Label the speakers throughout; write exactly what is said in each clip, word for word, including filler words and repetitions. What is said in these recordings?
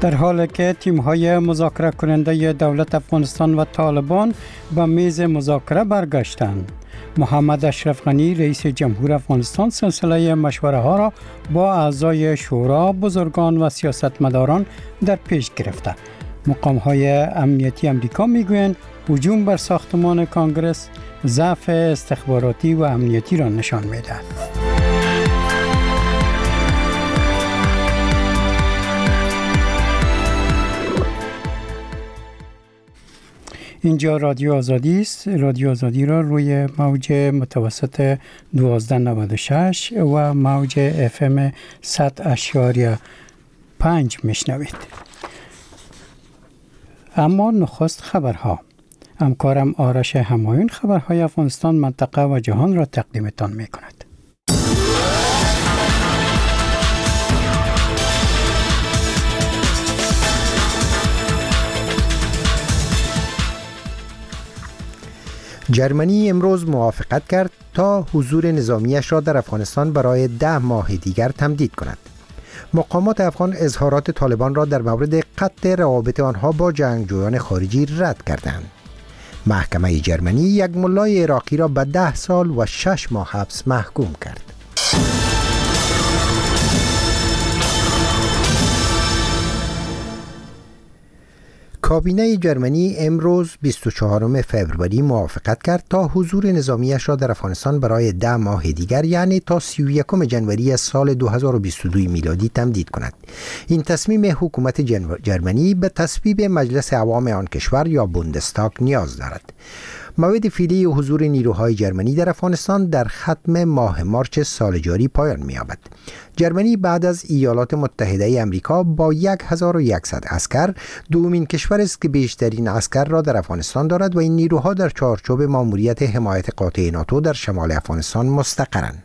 Speaker 1: در حالی که تیم‌های مذاکره کننده دولت افغانستان و طالبان به میز مذاکره برگشتند. محمد اشرف غنی رئیس جمهور افغانستان سلسله مشوره ها را با اعضای شورا، بزرگان و سیاستمداران در پیش گرفته. مقام های امنیتی امریکا میگویند هجوم بر ساختمان کانگرس ضعف استخباراتی و امنیتی را نشان میدهد. اینجا رادیو آزادی است. رادیو آزادی را روی موج متوسط دوازده نود و شش و موج اف ام صد اشاریه پنج میشنوید. اما نخست خبرها. همکارم آرش همایون خبرهای افغانستان، منطقه و جهان را تقدیمتان می کند.
Speaker 2: جرمنی امروز موافقت کرد تا حضور نظامیش را در افغانستان برای ده ماه دیگر تمدید کند. مقامات افغان اظهارات طالبان را در مورد قطع روابط آنها با جنگجویان خارجی رد کردند. محکمه جرمنی یک ملای عراقی را به ده سال و شش ماه حبس محکوم کرد. کابینه جرمنی امروز بیست و چهارم فوریه موافقت کرد تا حضور نظامیش را در افغانستان برای ده ماه دیگر، یعنی تا سی و یکم ژانویه سال دو هزار و بیست و دو میلادی تمدید کند. این تصمیم حکومت جرمنی به تصویب مجلس عوام آن کشور یا بوندستاگ نیاز دارد. موعد فعلی حضور نیروهای جرمنی در افغانستان در ختم ماه مارس سال جاری پایان می‌یابد. جرمنی بعد از ایالات متحده آمریکا با هزار و صد عسکر دومین کشور است که بیشترین عسکر را در افغانستان دارد و این نیروها در چارچوب ماموریت حمایت قاطع ناتو در شمال افغانستان مستقرند.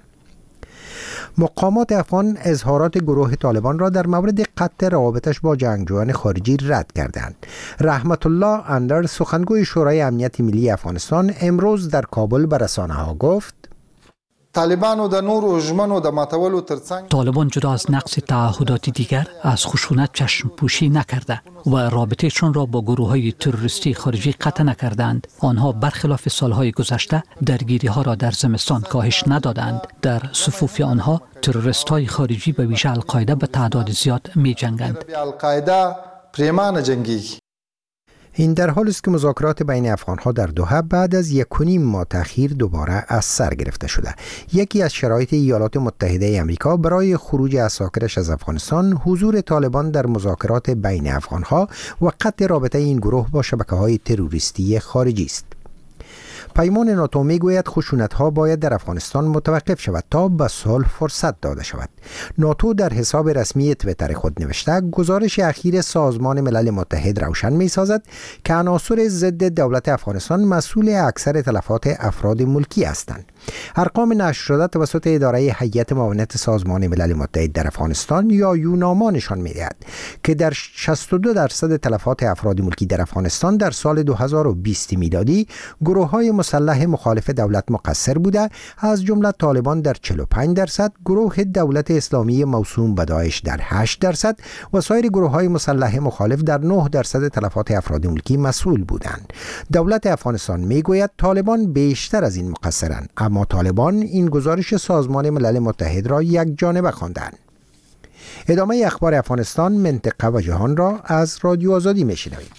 Speaker 2: مقامات افغان اظهارات گروه طالبان را در مورد قطع روابطش با جنگجویان خارجی رد کردند. رحمت الله اندر، سخنگوی شورای امنیت ملی افغانستان، امروز در کابل به رسانه‌ها گفت:
Speaker 3: طالبان د نورو ژمنو د ماتولو ترڅنګ
Speaker 4: طالبان جدا از نقض تعهدات دیگر از خشونت چشم پوشی نکرده و رابطهشان را با گروه‌های تروریستی خارجی قطع نکردند. آنها برخلاف سالهای گذشته درگیری ها را در زمستان کاهش ندادند. در صفوف آنها تروریست‌های خارجی به ویژه القاعده به تعداد زیاد می‌جنگند.
Speaker 3: القاعده پریمان جنگی.
Speaker 2: این در حالی است که مذاکرات بین افغان‌ها در دوحه بعد از یک و نیم ماه تأخیر دوباره از سر گرفته شده. یکی از شرایط ایالات متحده آمریکا برای خروج عساکرش از افغانستان حضور طالبان در مذاکرات بین افغان‌ها و قطع رابطه این گروه با شبکه‌های تروریستی خارجی است. پیمان ناتو میگوید خشونت‌ها باید در افغانستان متوقف شود تا به صلح فرصت داده شود. ناتو در حساب رسمی توییتر خود نوشته گزارش اخیر سازمان ملل متحد روشن می‌سازد که عناصر ضد دولت افغانستان مسئول اکثر تلفات افراد ملکی هستند. ارقام نشر شده توسط اداره هیئت معاونت سازمان ملل متحد در افغانستان یا یوناما نشان می‌دهد که در شصت و دو درصد تلفات افراد ملکی در افغانستان در سال دو هزار و بیست میلادی گروه‌های مسلح مخالف دولت مقصر بوده، از جمله طالبان در چهل و پنج درصد، گروه دولت اسلامی موسوم به داعش در هشت درصد و سایر گروه‌های مسلح مخالف در نه درصد تلفات افراد ملکی مسئول بودند. دولت افغانستان میگوید طالبان بیشتر از این مقصرند، اما طالبان این گزارش سازمان ملل متحد را یک جانبه خواندند. ادامه اخبار افغانستان، منطقه و جهان را از رادیو آزادی میشنوید.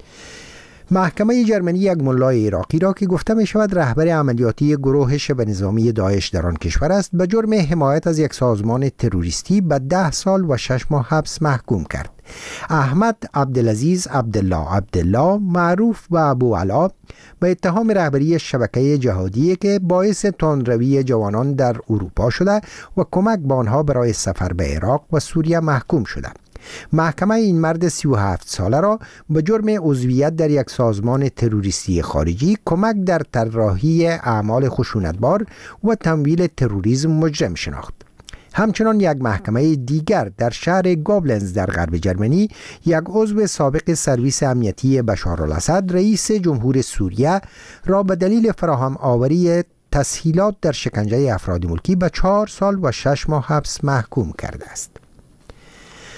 Speaker 2: محکمه جرمنی یک ملای عراقی را که گفته می شود رهبر عملیاتی گروه شبه نظامی داعش در آن کشور است به جرم حمایت از یک سازمان تروریستی به ده سال و شش ماه حبس محکوم کرد. احمد عبدالعزیز عبدالله عبدالله معروف به ابو علا به اتهام رهبری شبکه جهادی که باعث تندروی جوانان در اروپا شده و کمک به آنها برای سفر به عراق و سوریه محکوم شده. محکمه این مرد سی و هفت ساله را به جرم عضویت در یک سازمان تروریستی خارجی، کمک در طراحی اعمال خشونتبار و تمویل تروریسم مجرم شناخت. همچنان یک محکمه دیگر در شهر گابلنز در غرب جرمنی یک عضو سابق سرویس امنیتی بشار الاسد رئیس جمهور سوریه را به دلیل فراهم آوری تسهیلات در شکنجه افراد ملکی به چهار سال و شش ماه حبس محکوم کرده است.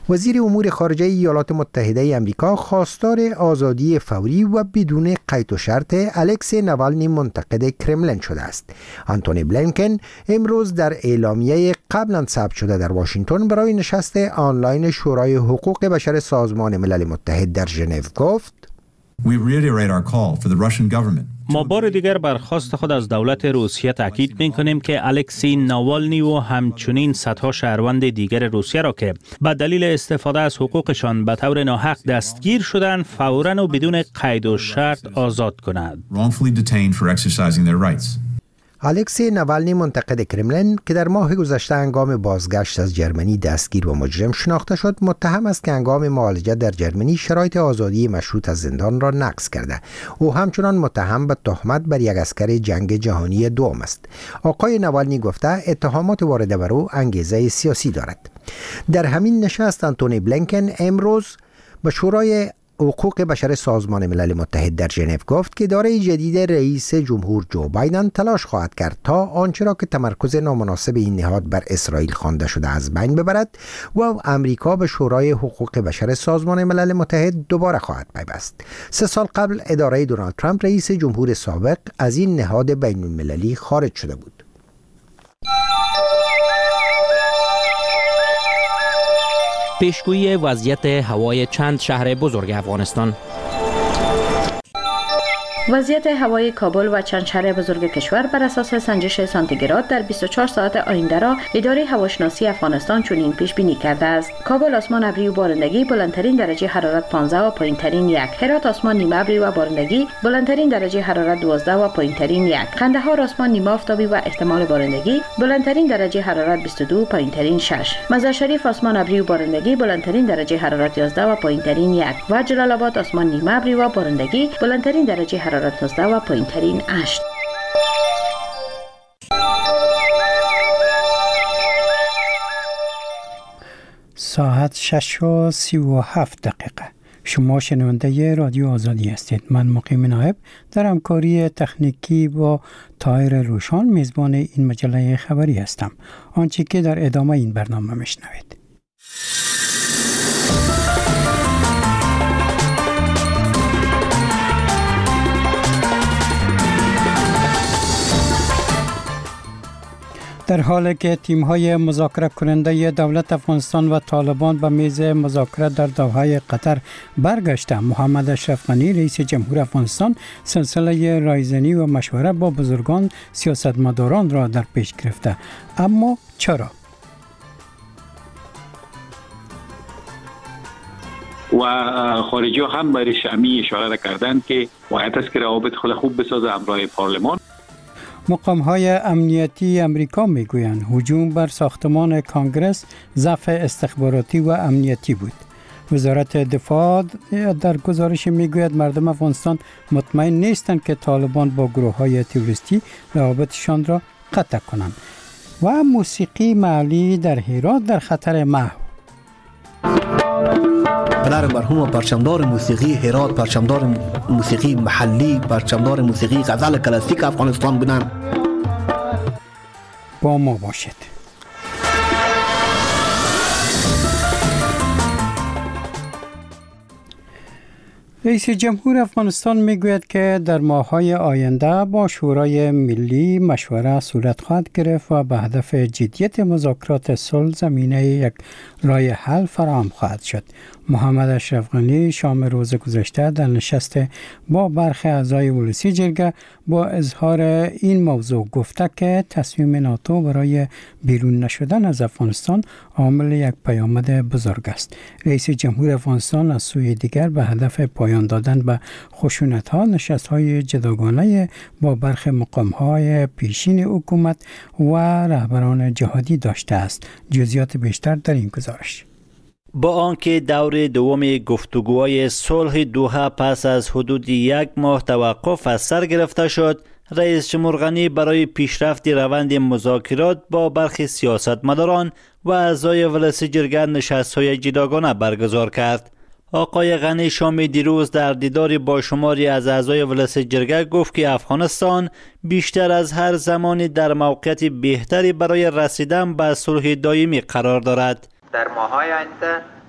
Speaker 2: وزیر امور خارجه ایالات متحده آمریکا خواستار آزادی فوری و بدون قید و شرط الکسی نوالنی منتقد کرملین شده است. آنتونی بلینکن امروز در اعلامیه قبلا ثبت شده در واشنگتن برای نشست آنلاین شورای حقوق بشر سازمان ملل متحد در ژنو گفت:
Speaker 5: We reiterate our call for the Russian government.
Speaker 6: ما بار دیگر بر خواست خود از دولت روسیه تاکید می‌کنیم که الکسی ناوالنی و همچنین صدها شهروند دیگر روسیه را که به دلیل استفاده از حقوقشان به طور ناحق دستگیر شدند فوراً و بدون قید و شرط آزاد کنند.
Speaker 5: Wrongfully detained for exercising their rights.
Speaker 2: الکسی نوالنی منتقد کرملین که در ماه گذشته هنگام بازگشت از جرمنی دستگیر و مجرم شناخته شد، متهم است که هنگام معالجه در جرمنی شرایط آزادی مشروط از زندان را نقض کرده. او همچنان متهم به تهمت بر یک عسکر جنگ جهانی دوم است. آقای نوالنی گفته اتهامات وارده بر او انگیزه سیاسی دارد. در همین نشست آنتونی بلینکن امروز به شورای حقوق بشر سازمان ملل متحد در ژنو گفت که اداره جدید رئیس جمهور جو بایدن تلاش خواهد کرد تا آنچه را که تمرکز نامناسب این نهاد بر اسرائیل خوانده شده از بین ببرد و امریکا به شورای حقوق بشر سازمان ملل متحد دوباره خواهد پیوست. سه سال قبل اداره دونالد ترامپ رئیس جمهور سابق از این نهاد بین المللی خارج شده بود.
Speaker 7: پیشگویی وضعیت هوای چند شهر بزرگ افغانستان.
Speaker 8: وضعیت هوای کابل و چند شهر بزرگ کشور بر اساس سنجش سانتیگراد در بیست و چهار ساعت آینده را اداره هواشناسی افغانستان چنین پیش بینی کرده است: کابل آسمان ابری و بارندگی، بلندترین درجه حرارت پانزده و پایینترین یک. هرات آسمان نیمه ابری و بارندگی، بلندترین درجه حرارت دوازده و پایینترین یک. قندهار آسمان نیمه آفتابی و احتمال بارندگی، بلندترین درجه حرارت بیست و دو و پایینترین شش. مزار شریف آسمان ابری و بارندگی، بلندترین درجه حرارت یازده و پایینترین یک. و جلال آباد آسمان نیمه ابری و بارندگی، بلندترین درجه حرارت نوزده و پایینترین هشت.
Speaker 1: ساعت شش و سی و هفت دقیقه. شما شنونده رادیو آزادی هستید. من مقیم نایب در همکاری تکنیکی با طاهر روشان میزبان این مجله خبری هستم. آنچه که در ادامه این برنامه میشنوید. در حالی که تیم‌های مذاکره کننده دولت افغانستان و طالبان به میز مذاکره در دوحه قطر برگشته، محمد اشرف غنی رئیس جمهور افغانستان سلسله رایزنی و مشوره با بزرگان سیاستمداران را در پیش گرفته. اما چرا؟
Speaker 9: و خارجی ها هم برای شمی اشاره کردند که باید است که روابط خود خوب بسازه همراه پارلمان.
Speaker 1: مقام‌های امنیتی امریکا میگویند هجوم بر ساختمان کانگرس ضعف استخباراتی و امنیتی بود. وزارت دفاع در گزارش میگوید مردم افغانستان مطمئن نیستند که طالبان با گروه‌های تروریستی روابطشان را قطع کنند. و موسیقی محلی در هرات در خطر محو.
Speaker 10: پدر مرحوم پرچمدار موسیقی هرات، پرچمدار موسیقی محلی، پرچمدار موسیقی غزل کلاسیک افغانستان بودن.
Speaker 1: با ما باشید. رئیس جمهور افغانستان میگوید که در ماه‌های آینده با شورای ملی مشوره صورت خواهد گرفت و به هدف جدیت مذاکرات صلح زمینه یک راه حل فراهم خواهد شد. محمد اشرف غنی شام روز گذشته در نشست با برخی اعضای ولسی جرگه با اظهار این موضوع گفته که تصمیم ناتو برای بیرون نشدن از افغانستان عامل یک پیامد بزرگ است. رئیس جمهور افغانستان از سوی دیگر به هدف پایان دادن به خشونت‌ها نشست‌های جداگانه با برخی مقام‌های پیشین حکومت و رهبران جهادی داشته است. جزئیات بیشتر در این گزارش.
Speaker 11: با آنکه دور دوم گفتگوهای صلح دوحه پس از حدود یک ماه توقف از سر گرفته شد، رئیس جمهور غنی برای پیشرفت روند مذاکرات با برخی سیاستمداران و اعضای ولسی جرگه نشست‌های جداگانه برگزار کرد. آقای غنی شام دیروز در دیداری با شماری از اعضای ولسی جرگه گفت که افغانستان بیشتر از هر زمانی در موقعیت بهتری برای رسیدن به صلح دائمی قرار دارد.
Speaker 12: در ماه‌های آینده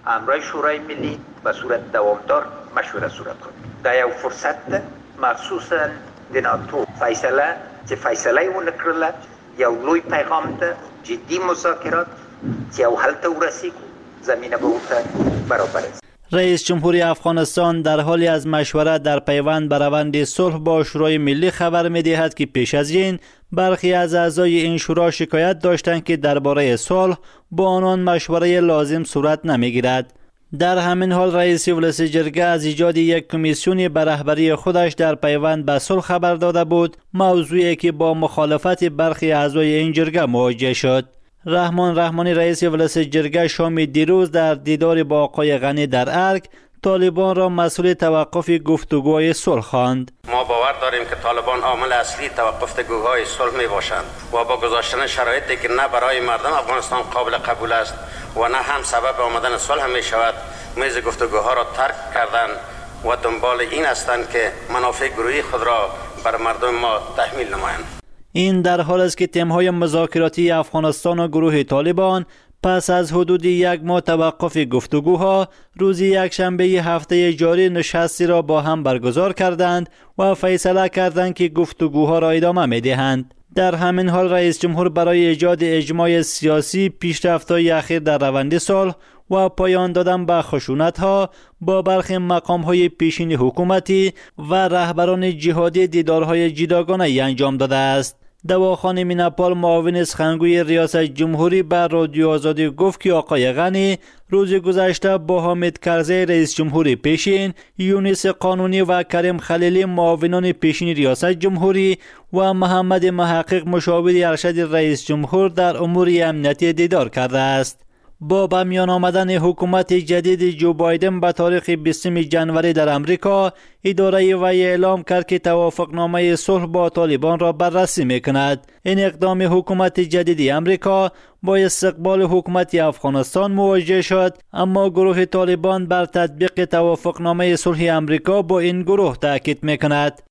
Speaker 12: امرای شورای ملی به صورت دوامدار مشوره صورت خواهد. در یک فرصت مخصوصا د ناتو فیصله چې فیصله اون کړله یو لوی پیغام ده جدی مذاکرات چې یو حل ته ورسیږو زمینه به ورته برابر است.
Speaker 11: رئیس جمهوری افغانستان در حالی از مشورت در پیوند به روند صلح با شورای ملی خبر می‌دهد که پیش از این برخی از اعضای این شورا شکایت داشتند که درباره صلح با آنان مشوره لازم صورت نمی‌گیرد. در همین حال رئیس مجلس جرگه از ایجاد یک کمیسیونی به رهبری خودش در پیوند به صلح خبر داده بود، موضوعی که با مخالفت برخی اعضای این جرگه مواجه شد. رحمان رحمانی رئیس مجلس جرگه شام دیروز در دیدار با آقای غنی در ارگ طالبان را مسئول توقف گفتگوهای صلح خواند.
Speaker 13: ما باور داریم که طالبان عامل اصلی توقف گفتگوهای صلح می باشند و با گذاشتن شرایطی که نه برای مردم افغانستان قابل قبول است و نه هم سبب آمدن صلح می شود میز گفتگوها را ترک کردند و دنبال این هستند که منافع گروهی خود را بر مردم ما تحمیل نمایند.
Speaker 11: این در حال است که تیم‌های مذاکراتی افغانستان و گروه طالبان پس از حدود یک ماه توقف گفتگوها روز یکشنبه هفته جاری نشستی را با هم برگزار کردند و فیصله کردند که گفتگوها را ادامه می‌دهند. در همین حال رئیس جمهور برای ایجاد اجماع سیاسی، پیشرفت‌های اخیر در روند صلح و پایان دادن به خشونت‌ها با برخی مقام‌های پیشین حکومتی و رهبران جهادی دیدارهای جداگانه انجام داده است. دواخانه میناپال معاون سخنگوی ریاست جمهوری به رادیو آزادی گفت که آقای غنی روز گذشته با حامد کرزی رئیس جمهوری پیشین، یونس قانونی و کریم خلیلی معاونان پیشین ریاست جمهوری و محمد محقق مشاور ارشد رئیس جمهور در امور امنیتی دیدار کرده است. با به میان آمدن حکومت جدید جو بایدن به تاریخ بیستم ژانویه در امریکا، اداره وی اعلام کرد که توافقنامه صلح با طالبان را بررسی میکند. این اقدام حکومت جدید امریکا با استقبال حکومت افغانستان مواجه شد، اما گروه طالبان بر تطبیق توافقنامه صلح امریکا با این گروه تاکید میکند.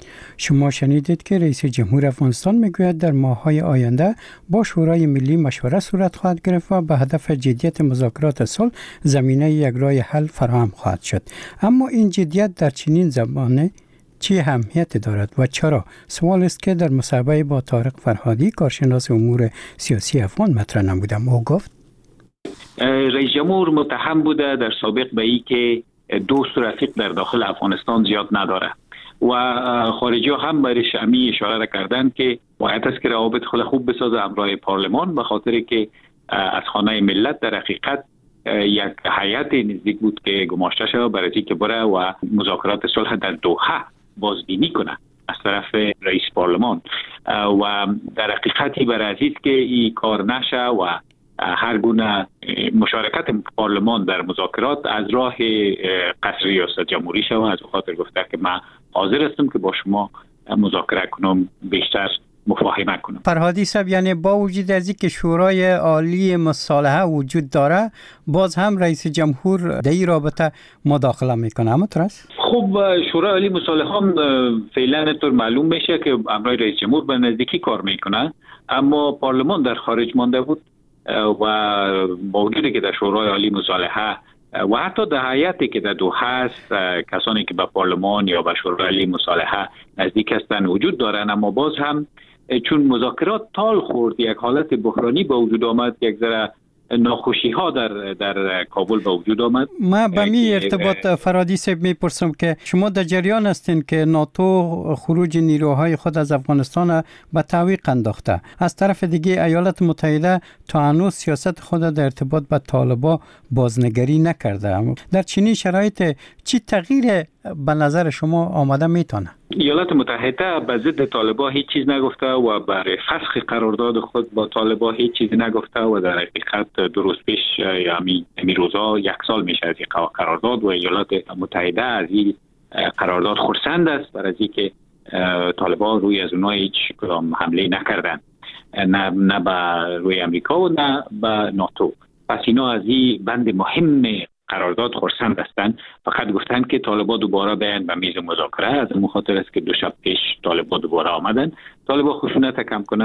Speaker 1: شما شنیدید که رئیس جمهور افغانستان میگوید در ماه‌های آینده با شورای ملی مشوره صورت خواهد گرفت و به هدف جدیت مذاکرات صلح زمینه یک راه حل فراهم خواهد شد. اما این جدیت در چنین زمانه چه اهمیت دارد و چرا؟ سوال است که در مصاحبه با طارق فرهادی کارشناس امور سیاسی افغان مطرح نمودم. او گفت
Speaker 9: رئیس جمهور متهم بوده در سابق به این که دوست و رفیق در داخل افغانستان زیاد نداره و خارجی ها هم برش امی اشاره کردند که باید است که روابط خود خوب بسازه همراه پارلمان، به خاطر که از خانه ملت در حقیقت یک هیئت نزدیک بود که گماشته شد برای اینکه بره و مذاکرات صلح در دوحه بازبینی کنه از طرف رئیس پارلمان و در حقیقتی برای عزیز که این کار نشه و هر گونه مشارکت پارلمان در مذاکرات از راه قصر ریاست جمهوری شود. از خاطر گفته که من حاضر هستم که با شما مذاکره کنم، بیشتر مفاهمه کنم.
Speaker 1: فرهادی صاحب، یعنی با وجود از اینکه شورای عالی مصالحه وجود داره، باز هم رئیس جمهور در این رابطه مداخله میکنه، همونطور است؟
Speaker 9: خب شورای عالی مصالحه هم فعلا اینطور معلوم میشه که امرای رئیس جمهور به نزدیکی کار میکنه، اما پارلمان در خارج مانده بود و با وجودی که در شورای عالی مصالحه و حتی در هیئتی که در دوحه است کسانی که به پارلمان یا به شورای عالی مصالحه نزدیک هستند وجود دارند، اما باز هم چون مذاکرات طال خورد، یک حالت بحرانی به وجود آمد، یک ذره ناخوشی ها در در کابل به وجود آمد.
Speaker 1: ما به می ارتباط فرهادی صاحب میپرسم که شما در جریان هستین که ناتو خروج نیروهای خود از افغانستان به تعویق انداخته، از طرف دیگه ایالات متحده تا هنوز سیاست خود در ارتباط با طالبان بازنگری نکرده. در چنین شرایط چی تغییر به نظر شما آمده میتونه؟
Speaker 9: ایالات متحده به ضد طالبان هیچ چیز نگفته و برای فسخ قرارداد خود با طالبان هیچ چیز نگفته و در حقیقت دو روز پیش یا می روزا یک سال میشه از این قرارداد و ایالات متحده از این قرارداد خرسند است، برای اینکه طالبان روی از اونها هیچ کدام حمله نکردند، نه نه به روی امریکا و نه به ناتو. پس اینا از این بند مهم قرارداد خرسند هستند. فقط گفتند که طالبان دوباره بیان به میز مذاکره، از اون خاطر است که دو شب پیش طالبان دوباره آمدن. طالبان خشونت کم کنند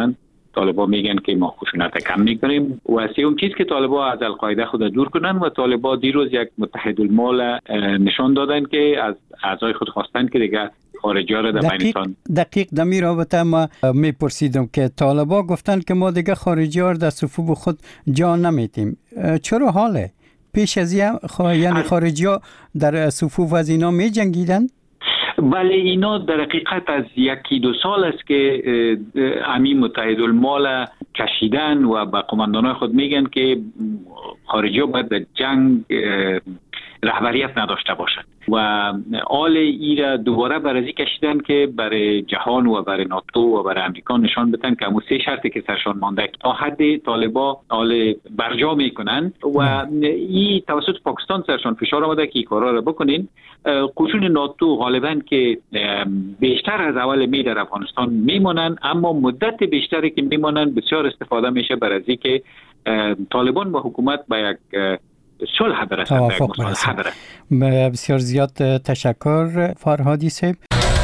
Speaker 9: طالبان میگن که ما خشونت کم میکنیم. و سوم چیز که طالبان از القاعده خود دور کنن و طالبان دیروز یک متحد المال نشان دادن که از اعضای خود خواستن که دیگه خارجی ها را در بینتان.
Speaker 1: دقیق در می رابطه ما میپرسیدم که طالبان گفتن که ما دیگه خارجی ها را در صفوف خود جا نمیتیم. چرا حاله؟ پیش از این خوا... یعنی خارجی ها در صفوف از اینا می جنگیدن؟
Speaker 9: بله، اینا در حقیقت از یکی دو سال است که امی متحد المال کشیدن و با قماندانای خود میگن که خارجی ها باید در جنگ رهبریت نداشته باشند و آل ایرا دوباره برازی کشیدن که برای جهان و برای ناتو و برای امریکا نشان بدن که همون سه شرطی که سرشان مانده تا حد طالبا آل برجا میکنن و این توسط پاکستان سرشان فشار آمده که این کارا را بکنین. قشون ناتو غالبا که بیشتر از اول می در افغانستان میمونن، اما مدت بیشتری که میمونن بسیار استفاده میشه برازی که طالبان و حکومت با یک صلح برسند.
Speaker 1: توافق برسند. بسیار زیاد تشکر فرهادی صاحب.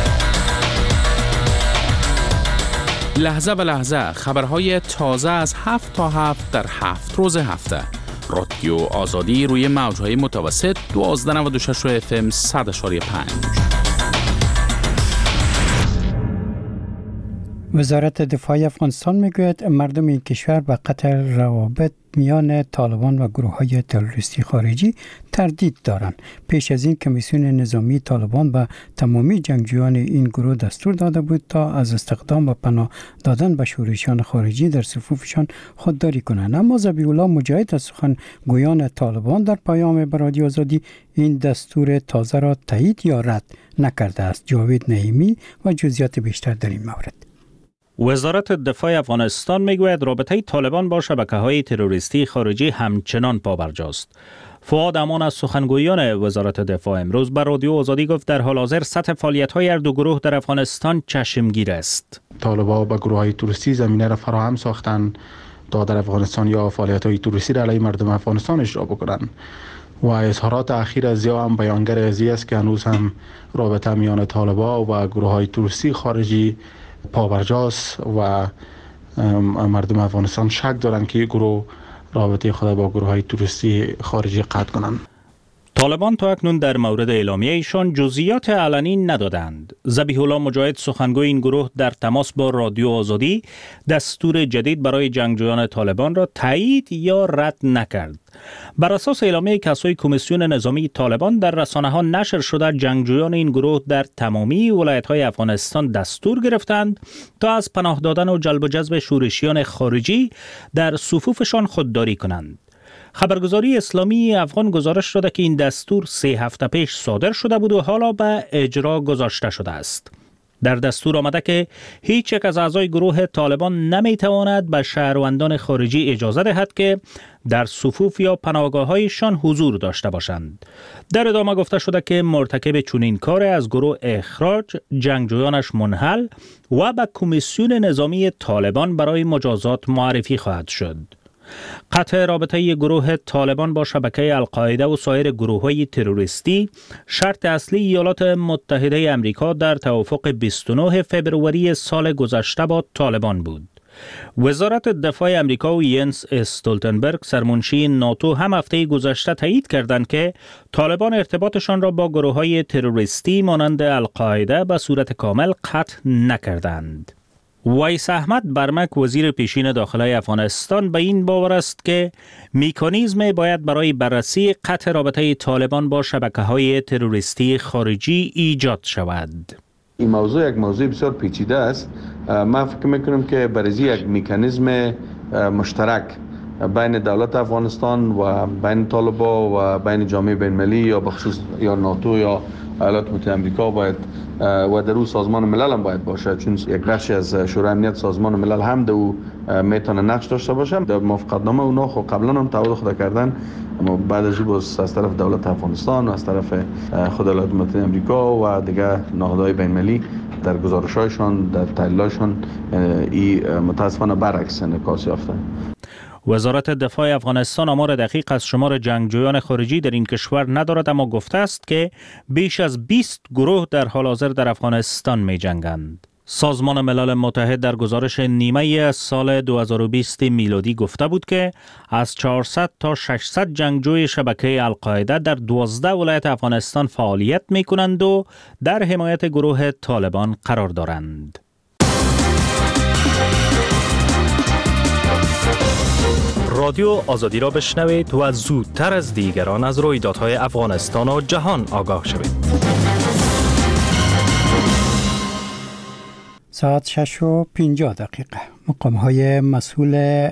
Speaker 14: لحظه به لحظه خبرهای تازه از هفت تا هفت در هفت روز هفته. رادیو آزادی روی موجهای متوسط دوازده و نود و شش اف ام صد و پنج.
Speaker 1: وزارت دفاع افغانستان میگوید مردم این کشور به قطع روابط میان طالبان و گروه‌های تروریستی خارجی تردید دارند. پیش از این کمیسیون نظامی طالبان به تمامی جنگجویان این گروه دستور داده بود تا از استخدام و پناه دادن به شورشیان خارجی در صفوفشان خودداری کنند. اما ذبیح الله مجاهد از سخنگویان طالبان در پیام به رادیو آزادی این دستور تازه را تایید یا رد نکرده است. جاوید نعیمی و جزئیات بیشتر در این مورد.
Speaker 6: وزارت دفاع افغانستان میگوید رابطه طالبان با شبکه‌های تروریستی خارجی همچنان پابرجاست. فؤاد امان از سخنگویان وزارت دفاع امروز بر رادیو آزادی گفت در حال حاضر سطح فعالیت‌های هر دو گروه در افغانستان چشمگیر است.
Speaker 15: طالبان با گروه‌های تروریستی زمینه را فراهم ساختند تا در افغانستان یا فعالیت‌های تروریستی را علیه مردم افغانستان اجرا بکنند. و اظهارات اخیر از یا هم بیانگر ازی است که هنوز هم رابطه میان طالبان و گروه‌های تروریستی خارجی پابرجاست و مردم افغانستان شک دارند که گروه رابطه خود با گروه های توریستی خارجی قطع کنند.
Speaker 6: طالبان تا اکنون در مورد اعلامیه ایشان جزئیات علنی ندادند. ذبیح الله مجاهد سخنگوی این گروه در تماس با رادیو آزادی دستور جدید برای جنگجویان طالبان را تایید یا رد نکرد. بر اساس اعلامیه کسای کمیسیون نظامی طالبان در رسانه‌ها نشر شده جنگجویان این گروه در تمامی ولایت‌های افغانستان دستور گرفتند تا از پناه دادن و جلب و جذب شورشیان خارجی در صفوفشان خودداری کنند. خبرگزاری اسلامی افغان گزارش داده که این دستور سه هفته پیش صادر شده بود و حالا به اجرا گذاشته شده است. در دستور آمده که هیچ یک از اعضای گروه طالبان نمیتواند به شهروندان خارجی اجازه دهد که در صفوف یا پناهگاه‌هایشان حضور داشته باشند. در ادامه گفته شده که مرتکب چنین کار از گروه اخراج، جنگجویانش منحل و به کمیسیون نظامی طالبان برای مجازات معرفی خواهد شد. قطع رابطه گروه طالبان با شبکه القاعده و سایر گروه‌های تروریستی شرط اصلی ایالات متحده امریکا در توافق بیست و نه فوریه سال گذشته با طالبان بود. وزارت دفاع امریکا و ینس استولتنبرگ سرمنشی ناتو هم هفته گذشته تایید کردند که طالبان ارتباطشان را با گروه‌های تروریستی مانند القاعده به صورت کامل قطع نکردند. ویس احمد برمک وزیر پیشین داخلی افغانستان به این باور است که مکانیزم باید برای بررسی قطع رابطه طالبان با شبکه‌های تروریستی خارجی ایجاد شود.
Speaker 16: این موضوع یک موضوع بسیار پیچیده است. من فکر میکنم که برای یک مکانیزم مشترک بین دولت افغانستان و بین طالبان و بین جامعه بین‌المللی یا بخصوص یا ناتو یا ایالات متحده آمریکا باید و در او سازمان ملل هم باید باشه، چون یک بخشی از شورای امنیت سازمان ملل هم در او میتونه نقش داشته باشه. در موافقتنامه اونا خب قبلا هم تعهد خود کردن، اما بعد از او از طرف دولت افغانستان و از طرف خود ایالات متحده آمریکا و دیگر نهادهای بین‌المللی در گزارش‌هایشان در تحلیل‌هایشان این متاسفانه برعکس انعکاس یافته.
Speaker 6: وزارت دفاع افغانستان آمار دقیق از شمار جنگجویان خارجی در این کشور ندارد، اما گفته است که بیش از بیست گروه در حال حاضر در افغانستان می جنگند. سازمان ملل متحد در گزارش نیمه سال دو هزار و بیست میلادی گفته بود که از چهارصد تا ششصد جنگجوی شبکه القاعده در دوازده ولایت افغانستان فعالیت می کنند و در حمایت گروه طالبان قرار دارند.
Speaker 17: رادیو آزادی را بشنوید و زودتر از دیگران از رویدادهای افغانستان و جهان آگاه شوید.
Speaker 1: ساعت شش و پنجاه دقیقه. مقام‌های مسئول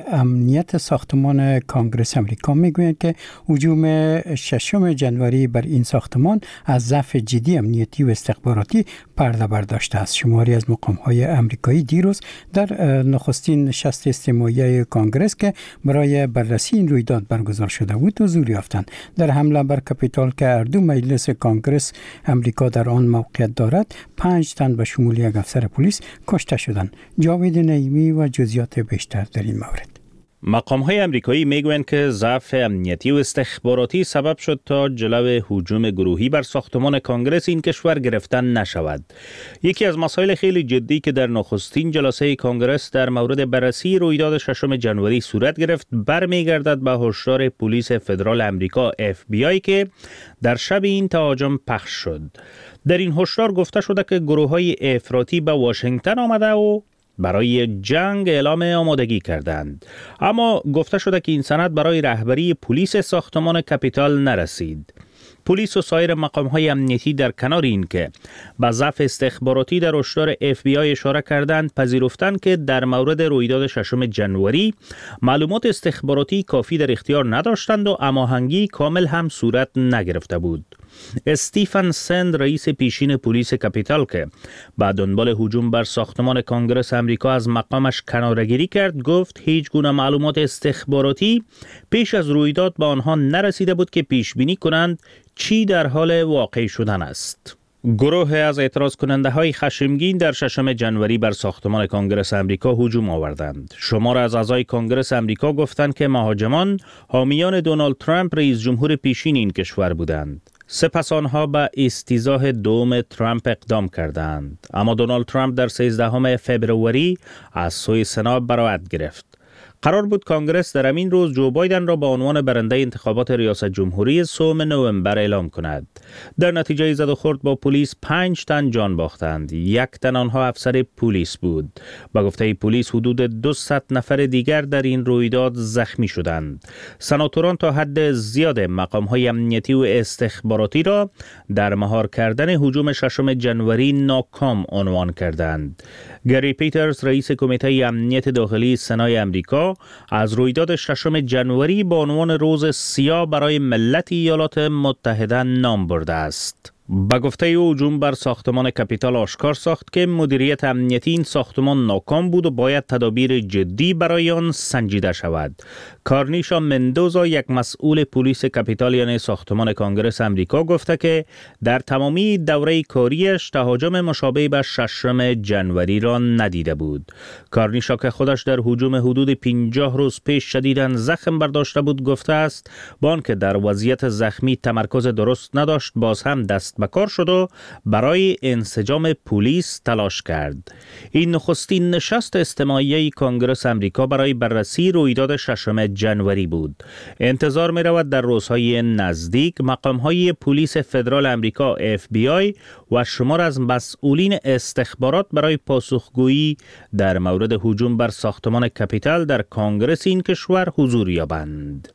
Speaker 1: امنیت ساختمان کانگرس امریکا میگویند که هجوم ششم جنوری بر این ساختمان از ضعف جدی امنیتی و استخباراتی پرده برداشته است. شماری از مقام‌های امریکایی دیروز در نخستین نشست استماعی کانگرس که برای بررسی این رویداد برگزار شده بود حضور یافتند. در حمله بر کاپیتال که اردو مجلس کانگرس امریکا در آن موقعیت دارد، پنج تن به شمول یک افسر پلیس کشته شدند. جاوید نعیمی و جزئیات بیشتر در این مورد.
Speaker 6: مقام‌های امریکایی میگویند که ضعف امنیتی و استخباراتی سبب شد تا جلو هجوم گروهی بر ساختمان کانگرس این کشور گرفتن نشود. یکی از مسائل خیلی جدی که در نخستین جلسه کانگرس در مورد بررسی رویداد ششم جنوری صورت گرفت برمیگردد به هشدار پلیس فدرال امریکا اف بی آی که در شب این تهاجم پخش شد. در این هشدار گفته شده که گروه‌های افراطی به واشنگتن آمده و برای جنگ اعلام آمادگی کردند، اما گفته شده که این سند برای رهبری پلیس ساختمان کاپیتال نرسید. پلیس و سایر مقام‌های امنیتی در کنار این که به ضعف استخباراتی در هشدار اف بی آی اشاره کردند، پذیرفتند که در مورد رویداد ششم جنوری معلومات استخباراتی کافی در اختیار نداشتند و هماهنگی کامل هم صورت نگرفته بود. استیفن سند، رئیس پیشین پلیس کاپیتال که به دنبال هجوم بر ساختمان کانگرس امریکا از مقامش کناره‌گیری کرد، گفت هیچ گونه معلومات استخباراتی پیش از رویداد به آنها نرسیده بود که پیش بینی کنند چی در حال واقع شدن است. گروه از اعتراض کننده های خشمگین در ششم جنوری بر ساختمان کانگرس امریکا هجوم آوردند. شمار از اعضای کانگرس امریکا گفتند که مهاجمان حامیان دونالد ترامپ رئیس جمهور پیشین این کشور بودند. سپس آنها به استیضاح دوم ترامپ اقدام کردند، اما دونالد ترامپ در سیزدهم فوریه از سوی سنا براءت گرفت. قرار بود کانگرس در همین روز جو بایدن را به عنوان برنده انتخابات ریاست جمهوری سوم نوامبر اعلام کند. در نتیجه زد و خورد با پلیس پنج تن جان باختند. یک تن آنها افسر پلیس بود. با گفته پلیس حدود دویست نفر دیگر در این رویداد زخمی شدند. سناتوران تا حد زیاد مقام‌های امنیتی و استخباراتی را در مهار کردن هجوم ششم جنوری ناکام عنوان کردند. گری پیترز، رئیس کمیته امنیت داخلی سنای امریکا، از رویداد ششم جنوری با عنوان روز سیاه برای ملت ایالات متحده نام برده است. با گفته او هجوم بر ساختمان کاپیتال آشکار ساخت که مدیریت امنیتی این ساختمان ناکام بود و باید تدابیر جدی برای آن سنجیده شود. کارنیشا مندوزا، یک مسئول پلیس کاپیتال یعنی ساختمان کانگرس امریکا، گفته که در تمامی دوره کاریش تهاجم مشابه به ششم جنوری را ندیده بود. کارنیشا که خودش در هجوم حدود پنجاه روز پیش شدیداً زخم برداشته بود، گفته است با آنکه در وضعیت زخمی تمرکز درست نداشت، باز هم دست به کار شد و برای انسجام پلیس تلاش کرد. این نخستین نشست استماعی کانگرس امریکا برای بررسی رویداد ششم جنوری بود. انتظار می رود در روزهای نزدیک مقام‌های پلیس فدرال امریکا اف بی آی و شمار از مسئولین استخبارات برای پاسخگویی در مورد هجوم بر ساختمان کاپیتال در کانگرس این کشور حضور یابند.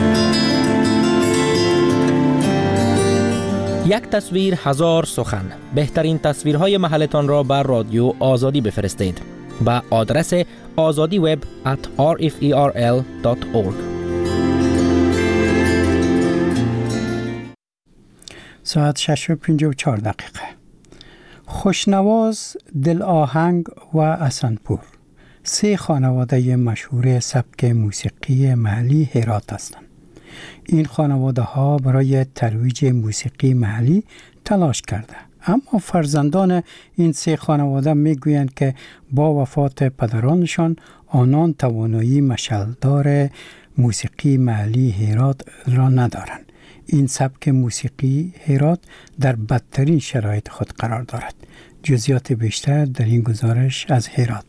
Speaker 7: یک تصویر هزار سخن. بهترین تصویرهای محلتان را بر رادیو آزادی بفرستید با آدرس آزادی وب ات آر اف ای آر ال دات اورگ.
Speaker 1: ساعت شش و پنجاه و چهار دقیقه. خوشنواز، دل آهنگ و اسنپور سه خانواده مشهور سبک موسیقی محلی هرات هستند. این خانواده ها برای ترویج موسیقی محلی تلاش کرده، اما فرزندان این سه خانواده میگویند که با وفات پدرانشان آنان توانایی مشعلدار موسیقی محلی هرات را ندارند. این سبک موسیقی هرات در بدترین شرایط خود قرار دارد. جزئیات بیشتر در این گزارش از هرات.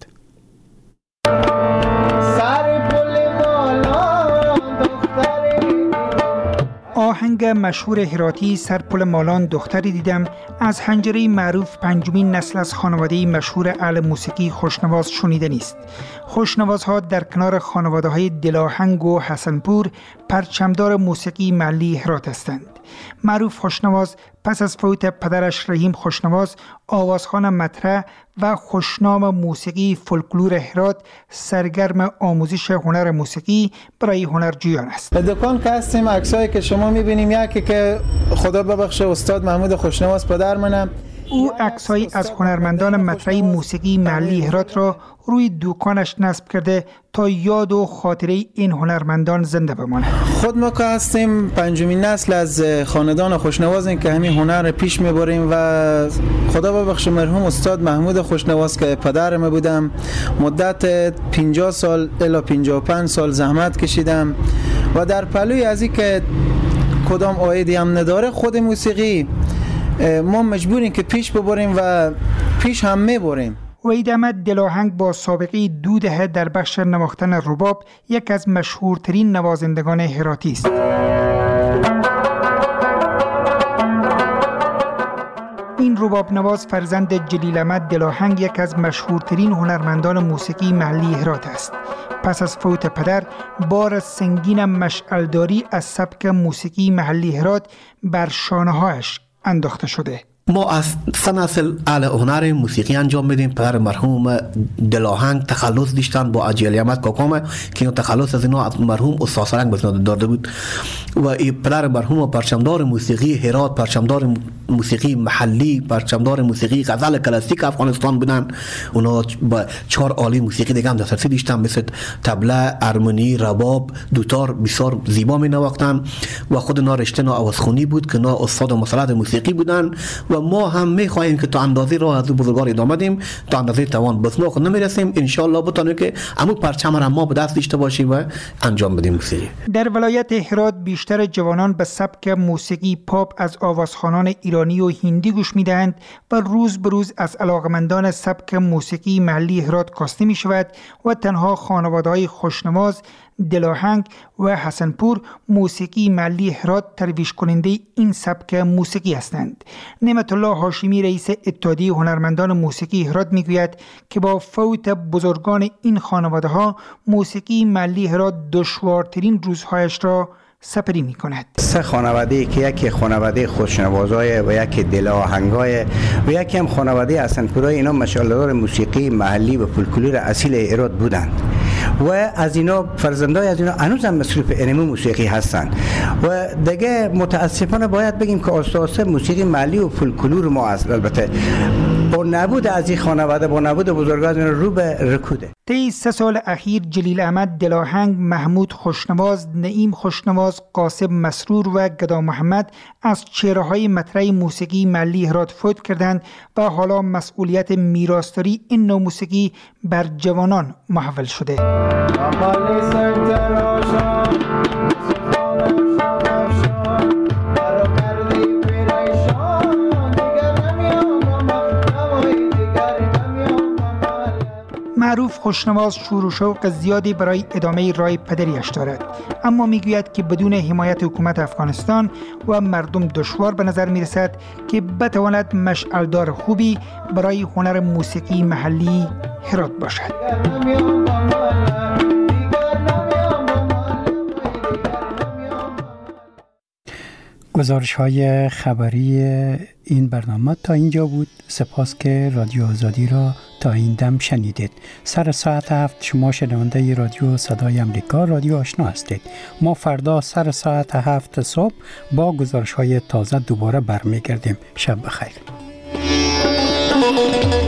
Speaker 18: آهنگ مشهور هراتی سرپل مالان دختری دیدم از حنجره معروف پنجمین نسل از خانواده مشهور اهل موسیقی خوشنواز شنیده نیست. خوشنوازها در کنار خانواده‌های دلاهنگ و حسنپور پرچمدار موسیقی محلی هرات هستند. معروف خوشنواز پس از فوت پدرش رحیم خوشنواز، آوازخوان مطرح و خوشنام موسیقی فولکلور هرات سرگرم آموزش هنر موسیقی برای هنرجویان است.
Speaker 19: به دکان که هستیم عکسایی که شما می‌بینیم یکی که خدا ببخشه استاد محمود خوشنواز پدر منم.
Speaker 18: او عکسایی از هنرمندان مطرح موسیقی محلی هرات را روی دکانش نصب کرده تا یاد و خاطره این هنرمندان زنده بماند.
Speaker 19: خود ما که هستیم پنجمین نسل از خاندان خوشنوازیم که همین هنر پیش میبریم و خدا ببخشه مرحوم استاد محمود خوشنواز که پدر ما بودم مدت پنجاه سال الی پنجاه و پنج سال زحمت کشیدم و در پلوی از این که کدام عایدی هم نداره خود موسیقی ما مجبوریم که پیش ببریم و پیش هم میبریم.
Speaker 18: وحید احمد دلاهنگ با سابقه دو دهه در بخش نواختن رباب یک از مشهورترین نوازندگان هراتی است. این رباب نواز فرزند جلیل احمد دلاهنگ یک از مشهورترین هنرمندان موسیقی محلی هرات است. پس از فوت پدر بار سنگین مشعلداری از سبک موسیقی محلی هرات بر شانه‌هایش انداخته شده.
Speaker 10: ما از سه نسل اهل هنر موسیقی انجام میدیم. پدر مرحوم دلاهنگ تخلص داشتن با اجیال احمد کاکام که تخلص از اینا از مرحوم استاد سرنگ بسناد داده بود و این پدر مرحوم پرچمدار موسیقی هرات، پرچمدار موسیقی محلی، پرچمدار موسیقی غزل کلاسیک افغانستان بودن. اونا با چهار آله موسیقی دیگه هم دسترسی داشتن مثل طبله، ارمنی، رباب، دوتار بسیار زیبا می نواختن و خود اونا رشته نا آوازخونی بود که اونا استاد مسلط موسیقی بودن و ما هم می‌خواهیم که تا اندازه راه از بزرگوار ادامه بدیم، تا اندازه توان بس ما خود نمی‌رسیم ان شاء الله بتونیم که عمو پرچم را ما به دست داشته باشیم و انجام بدیم موسیقی.
Speaker 18: در ولایت هرات بیشتر جوانان به سبک موسیقی پاپ از آوازخوانان ایرانی و هندی گوش می‌دهند و روز به روز از علاقمندان سبک موسیقی محلی هرات کاسته می‌شود و تنها خانواده‌های خوشنواز دلاهنگ و حسنپور موسیقی محلی هرات ترویج کننده این سبک موسیقی هستند. نعمت الله هاشمی رئیس اتحادیه هنرمندان موسیقی هرات میگوید که با فوت بزرگان این خانواده ها موسیقی محلی هرات دشوارترین روزهایش را سپری می کند.
Speaker 20: سه خانواده که یکی خانواده خوشنوازای و یکی دلاهنگای و یکی هم خانواده حسنپورای، اینا مشعلدار موسیقی محلی و فولکلور اصیل هرات بودند و از اینا فرزندای از اینا هنوز هم مصروف انمو موسیقی هستند و دیگه متاسفانه باید بگیم که آساسه موسیقی محلی و فولکلور ما است. البته با نبود از این خانواده، با نبود بزرگان اینا رو به رکوده.
Speaker 18: طی سه سال اخیر جلیل احمد دلاهنگ، محمود خوشنواز، نعیم خوشنواز، قاسم مسرور و گدا محمد از چهره‌های مطرح موسیقی محلی هرات فوت کردند و حالا مسئولیت میراثداری این نوع موسیقی بر جوانان محول شده. معروف خوشنواز شور و شوق زیادی برای ادامه راه پدریش دارد، اما میگوید که بدون حمایت حکومت افغانستان و مردم دشوار به نظر میرسد که بتواند مشعلدار خوبی برای هنر موسیقی محلی هرات باشد.
Speaker 1: گزارش های خبری این برنامه تا اینجا بود. سپاس که رادیو آزادی را تا این دم شنیدید. سر ساعت هفت شما شنونده رادیو صدای امریکا، رادیو آشنا هستید. ما فردا سر ساعت هفت صبح با گزارش های تازه دوباره برمیگردیم. شب بخیر.